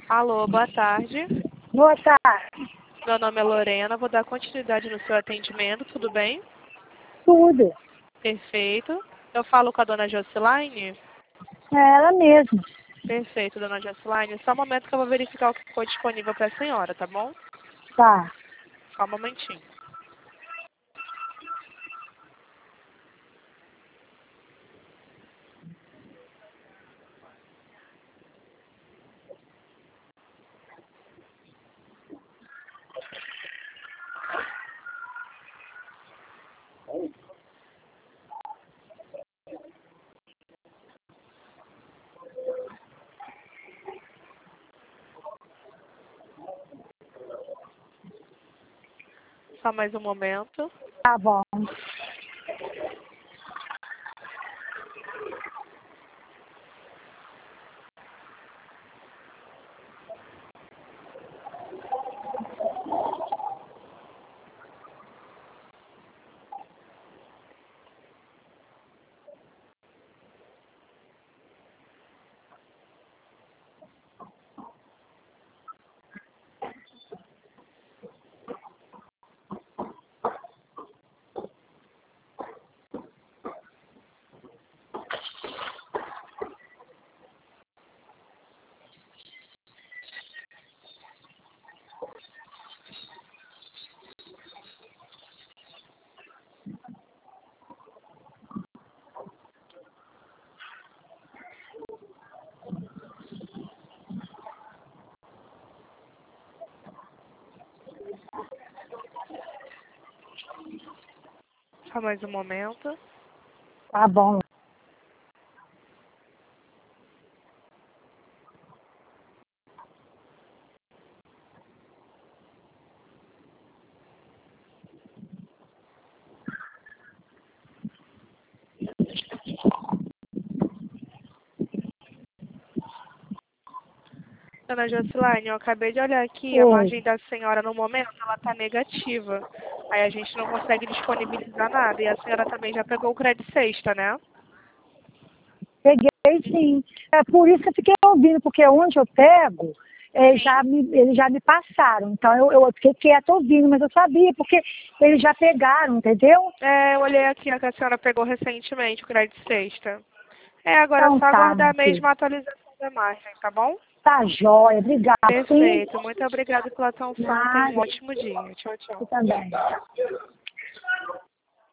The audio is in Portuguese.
Alô, boa tarde. Boa tarde. Meu nome é Lorena, vou dar continuidade no seu atendimento, tudo bem? Tudo. Perfeito. Eu falo com a dona Josilaine? É ela mesma. Perfeito, dona Josilaine. Só um momento que eu vou verificar o que ficou disponível para a senhora, tá bom? Tá. Só um momentinho. Só mais um momento. Tá bom. Só mais um momento. Tá bom. Dona Josilaine, eu acabei de olhar aqui, a margem da senhora no momento, ela está negativa. Aí a gente não consegue disponibilizar nada. E a senhora também já pegou o crédito sexta, né? Peguei sim. É por isso que eu fiquei ouvindo, porque onde eu pego, eles já me passaram. Então eu fiquei quieta ouvindo, mas eu sabia, porque eles já pegaram, entendeu? É, eu olhei aqui que a senhora pegou recentemente o crédito sexta. É, agora é Então só tá, aguardar meu a filho. mesma atualização da margem, tá bom? Tá jóia, obrigada. Sim. Perfeito. Muito obrigada pela atenção. Tenha um Nada. ótimo dia. Tchau, tchau. Você também.